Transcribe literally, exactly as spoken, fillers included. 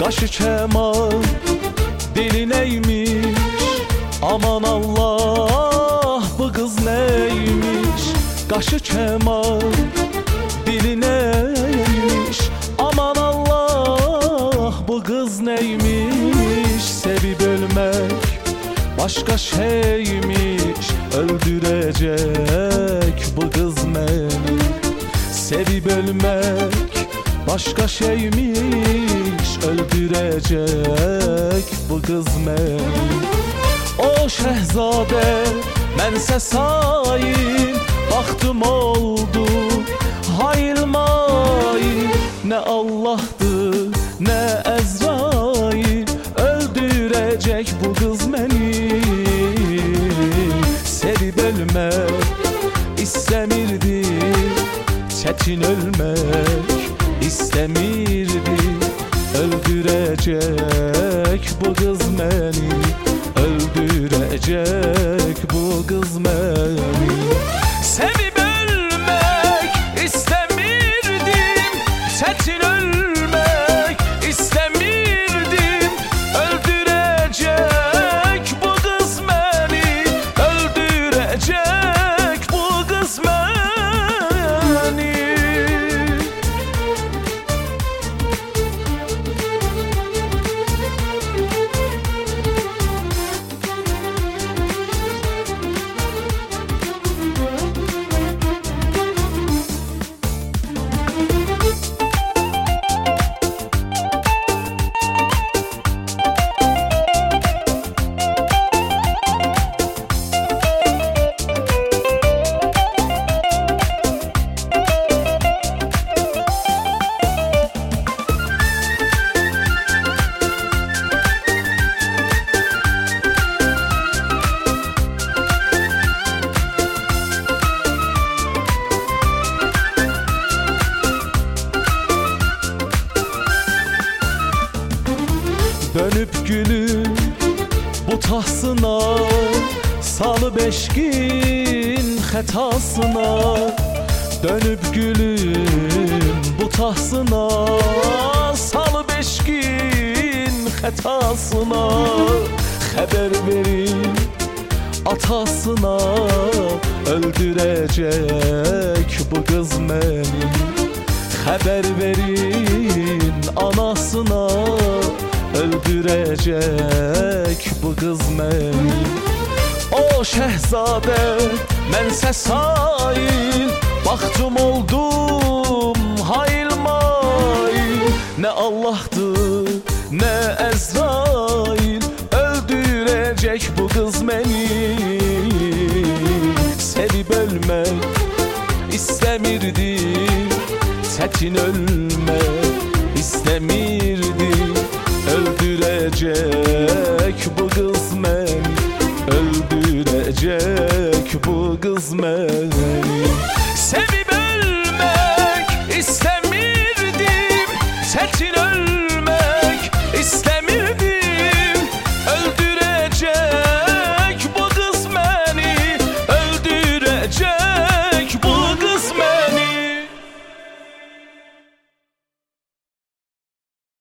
Qaşı kemal, dili neymiş? Aman Allah, bu kız neymiş? Qaşı kemal, dili neymiş? Aman Allah, bu kız neymiş? Sevip ölmek başka şeymiş, öldürecek bu kız beni. Sevip ölmek başka şeymiş, öldürecek bu kız beni. O şehzade mənsə sahil, baktım oldu hayıl mayil. Ne Allah'tır ne Ezrail, öldürecek bu kız beni. Sevip ölmek istemirdi, çetin ölmek istemirdi. Öldürecek bu kız beni, öldürecek bu kız beni. Sevip ölmek istemirdim, çetin ölmek istemirdim. Öldürecek bu kız beni, öldürecek bu kız beni. Dönüp gülüm bu tahsına, salı beşkin xətasına. Dönüp gülüm bu tahsına, salı beşkin xətasına. Xəbər verin atasına, öldürecek bu kız beni. Xəbər verin anasına, öldürecek bu kız beni. O şehzade mənsə sahil, baktım oldum hayıl mayil. Ne Allah'tır ne Ezrail, öldürecek bu kız beni. Sevip ölmek istemirdi, çetin ölmek istemirdi. Öldürecek bu kız beni, öldürecek bu kız beni.